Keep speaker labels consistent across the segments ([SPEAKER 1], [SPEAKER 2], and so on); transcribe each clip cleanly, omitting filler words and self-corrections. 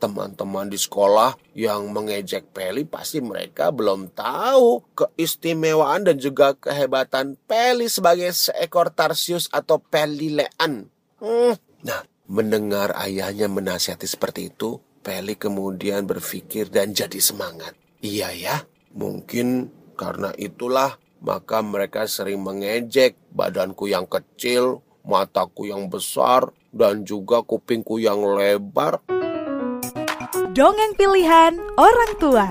[SPEAKER 1] Teman-teman di sekolah yang mengejek Peli pasti mereka belum tahu keistimewaan dan juga kehebatan Peli sebagai seekor tarsius atau pelilean. Nah, mendengar ayahnya menasihati seperti itu, Peli kemudian berpikir dan jadi semangat. Iya ya, mungkin karena itulah maka mereka sering mengejek badanku yang kecil, mataku yang besar, dan juga kupingku yang lebar.
[SPEAKER 2] Dongeng pilihan orang tua.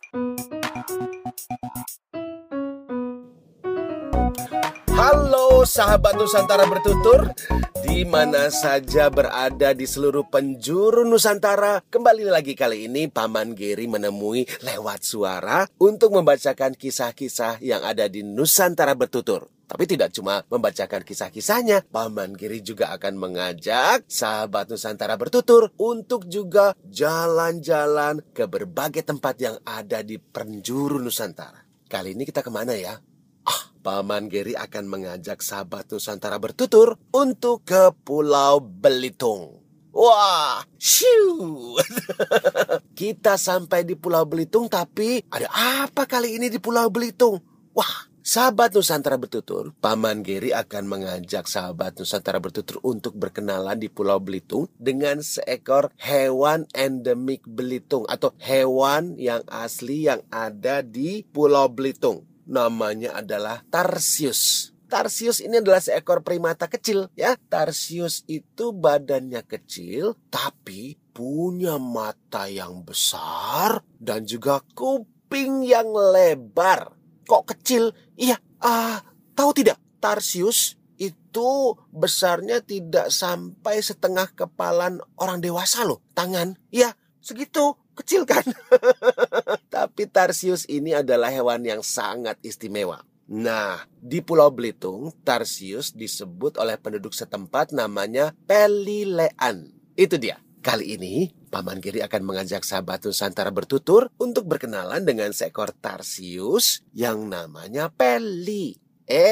[SPEAKER 1] Halo sahabat Nusantara bertutur, di mana saja berada di seluruh penjuru Nusantara. Kembali lagi kali ini Paman Geri menemui lewat suara untuk membacakan kisah-kisah yang ada di Nusantara bertutur. Tapi tidak cuma membacakan kisah-kisahnya, Paman Giri juga akan mengajak sahabat Nusantara bertutur untuk juga jalan-jalan ke berbagai tempat yang ada di penjuru Nusantara. Kali ini kita kemana ya? Paman Geri akan mengajak sahabat Nusantara bertutur untuk ke Pulau Belitung. Wah, shoo. Kita sampai di Pulau Belitung, tapi ada apa kali ini di Pulau Belitung? Wah, sahabat Nusantara bertutur, Paman Geri akan mengajak sahabat Nusantara bertutur untuk berkenalan di Pulau Belitung dengan seekor hewan endemik Belitung atau hewan yang asli yang ada di Pulau Belitung. Namanya adalah tarsius. Tarsius ini adalah seekor primata kecil ya. Tarsius itu badannya kecil tapi punya mata yang besar dan juga kuping yang lebar. Kok kecil? Iya, tahu tidak? Tarsius itu besarnya tidak sampai setengah kepalan orang dewasa loh. Tangan, ya segitu. Kecil kan? Tapi tarsius ini adalah hewan yang sangat istimewa. Nah, di Pulau Belitung, tarsius disebut oleh penduduk setempat namanya pelilean. Itu dia. Kali ini, Paman Geri akan mengajak sahabat Nusantara bertutur untuk berkenalan dengan seekor tarsius yang namanya Peli.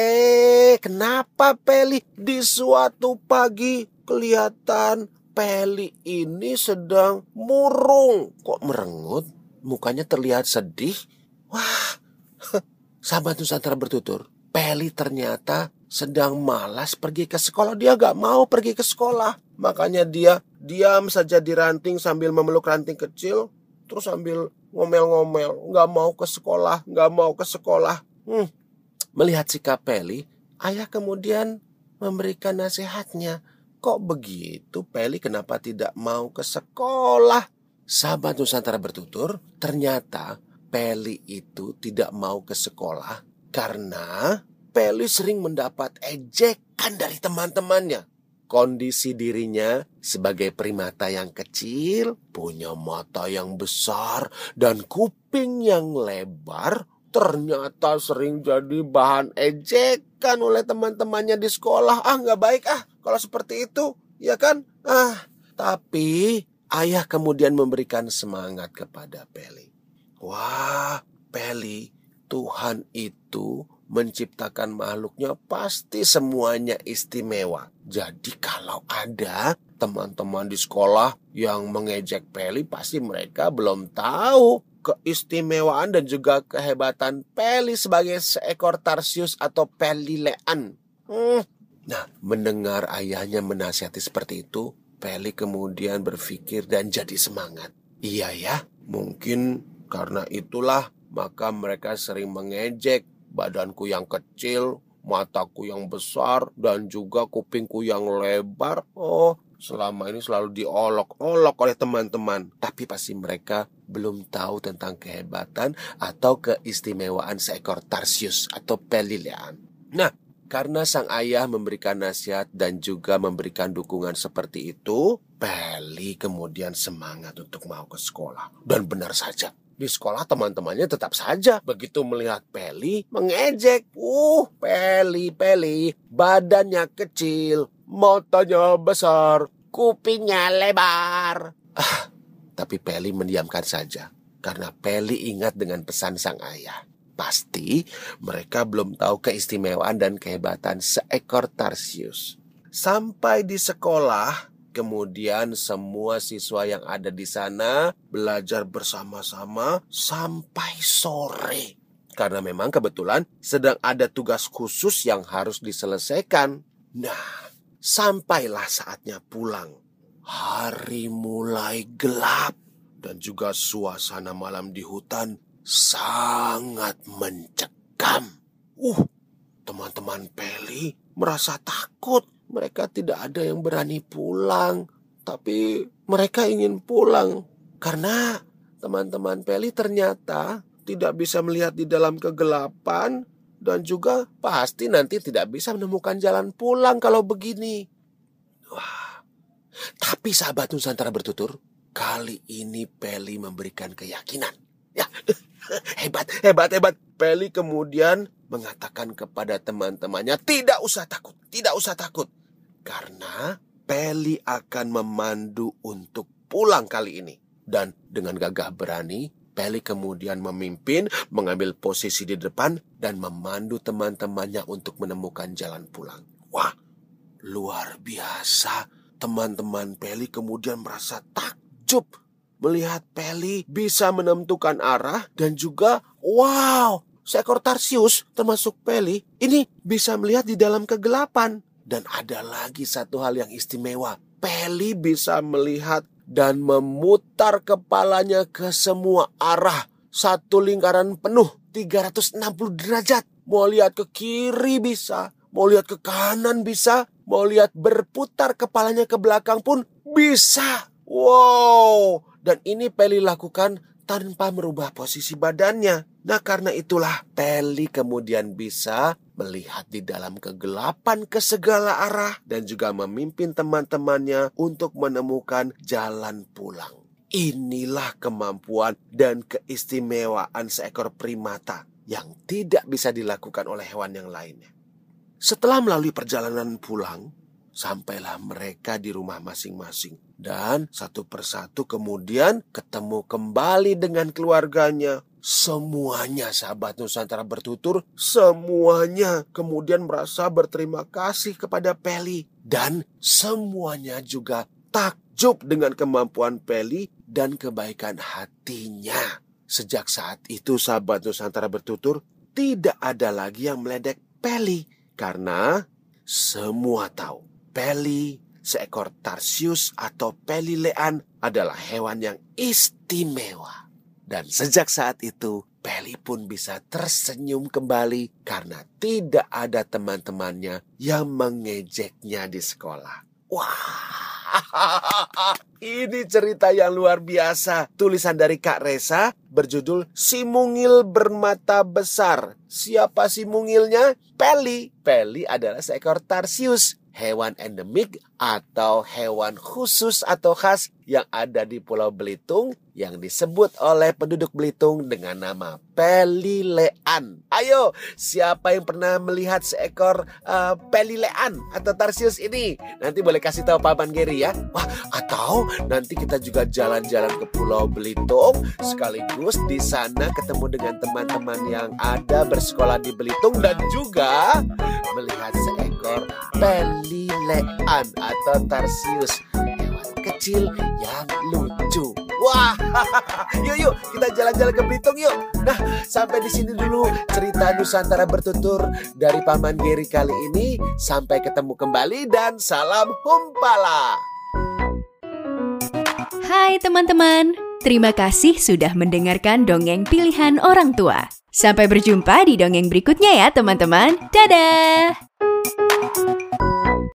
[SPEAKER 1] Kenapa Peli? Di suatu pagi kelihatan Peli ini sedang murung. Kok merengut? Mukanya terlihat sedih. Wah, sahabat Nusantara bertutur, Peli ternyata sedang malas pergi ke sekolah. Dia gak mau pergi ke sekolah. Makanya dia diam saja di ranting sambil memeluk ranting kecil. Terus sambil ngomel-ngomel. Gak mau ke sekolah, gak mau ke sekolah. Melihat sikap Peli, ayah kemudian memberikan nasihatnya. Kok begitu Peli, kenapa tidak mau ke sekolah? Sahabat Nusantara bertutur, ternyata Peli itu tidak mau ke sekolah karena Peli sering mendapat ejekan dari teman-temannya. Kondisi dirinya sebagai primata yang kecil, punya mata yang besar dan kuping yang lebar, ternyata sering jadi bahan ejekan oleh teman-temannya di sekolah. Nggak baik kalau seperti itu, ya kan? Tapi ayah kemudian memberikan semangat kepada Peli. Wah, Peli, Tuhan itu menciptakan makhluknya pasti semuanya istimewa. Jadi kalau ada teman-teman di sekolah yang mengejek Peli, pasti mereka belum tahu keistimewaan dan juga kehebatan Peli sebagai seekor tarsius atau pelilean. Nah, mendengar ayahnya menasihati seperti itu, Peli kemudian berpikir dan jadi semangat. Iya ya, mungkin karena itulah maka mereka sering mengejek badanku yang kecil, mataku yang besar, dan juga kupingku yang lebar. Selama ini selalu diolok-olok oleh teman-teman. Tapi pasti mereka belum tahu tentang kehebatan atau keistimewaan seekor tarsius atau pelilean. Nah, karena sang ayah memberikan nasihat dan juga memberikan dukungan seperti itu, Peli kemudian semangat untuk mau ke sekolah. Dan benar saja, di sekolah teman-temannya tetap saja begitu melihat Peli mengejek. Peli, badannya kecil, matanya besar, kupingnya lebar. Tapi Peli mendiamkan saja karena Peli ingat dengan pesan sang ayah. Pasti mereka belum tahu keistimewaan dan kehebatan seekor tarsius. Sampai di sekolah, kemudian semua siswa yang ada di sana belajar bersama-sama sampai sore. Karena memang kebetulan sedang ada tugas khusus yang harus diselesaikan. Nah, sampailah saatnya pulang. Hari mulai gelap dan juga suasana malam di hutan sangat mencekam. Teman-teman Peli merasa takut. Mereka tidak ada yang berani pulang. Tapi mereka ingin pulang karena teman-teman Peli ternyata tidak bisa melihat di dalam kegelapan dan juga pasti nanti tidak bisa menemukan jalan pulang kalau begini. Tapi sahabat Nusantara bertutur, kali ini Peli memberikan keyakinan. Ya, hebat. Peli kemudian mengatakan kepada teman-temannya, tidak usah takut. Karena Peli akan memandu untuk pulang kali ini. Dan dengan gagah berani, Peli kemudian memimpin, mengambil posisi di depan, dan memandu teman-temannya untuk menemukan jalan pulang. Wah, luar biasa. Teman-teman Peli kemudian merasa takjub melihat Peli bisa menentukan arah dan juga, wow, seekor Tarsius termasuk Peli ini bisa melihat di dalam kegelapan. Dan ada lagi satu hal yang istimewa. Peli bisa melihat dan memutar kepalanya ke semua arah. Satu lingkaran penuh 360 derajat. Mau lihat ke kiri bisa, mau lihat ke kanan bisa, mau lihat berputar kepalanya ke belakang pun bisa. Wow, dan ini Peli lakukan tanpa merubah posisi badannya. Nah, karena itulah Peli kemudian bisa melihat di dalam kegelapan ke segala arah dan juga memimpin teman-temannya untuk menemukan jalan pulang. Inilah kemampuan dan keistimewaan seekor primata yang tidak bisa dilakukan oleh hewan yang lainnya. Setelah melalui perjalanan pulang, sampailah mereka di rumah masing-masing. Dan satu persatu kemudian ketemu kembali dengan keluarganya. Semuanya sahabat Nusantara bertutur, semuanya kemudian merasa berterima kasih kepada Peli. Dan semuanya juga takjub dengan kemampuan Peli dan kebaikan hatinya. Sejak saat itu sahabat Nusantara bertutur, tidak ada lagi yang meledek Peli. Karena semua tahu Peli, seekor Tarsius atau Peli lean adalah hewan yang istimewa. Dan sejak saat itu, Peli pun bisa tersenyum kembali karena tidak ada teman-temannya yang mengejeknya di sekolah. Wah, ini cerita yang luar biasa. Tulisan dari Kak Resa berjudul Si Mungil Bermata Besar. Siapa si mungilnya? Peli. Peli adalah seekor Tarsius, hewan endemik atau hewan khusus atau khas yang ada di Pulau Belitung yang disebut oleh penduduk Belitung dengan nama Peli lean. Ayo, siapa yang pernah melihat seekor Peli lean atau Tarsius ini? Nanti boleh kasih tahu Paman Geri ya. Wah, atau nanti kita juga jalan-jalan ke Pulau Belitung, sekaligus di sana ketemu dengan teman-teman yang ada bersekolah di Belitung dan juga melihat seekor Peli lean atau Tarsius, hewan kecil yang lucu. Wah, yuk kita jalan-jalan ke Belitung yuk. Nah, sampai di sini dulu cerita Nusantara bertutur dari Paman Geri kali ini. Sampai ketemu kembali dan salam humpala.
[SPEAKER 3] Hai teman-teman, terima kasih sudah mendengarkan dongeng pilihan orang tua. Sampai berjumpa di dongeng berikutnya ya teman-teman. Dadah!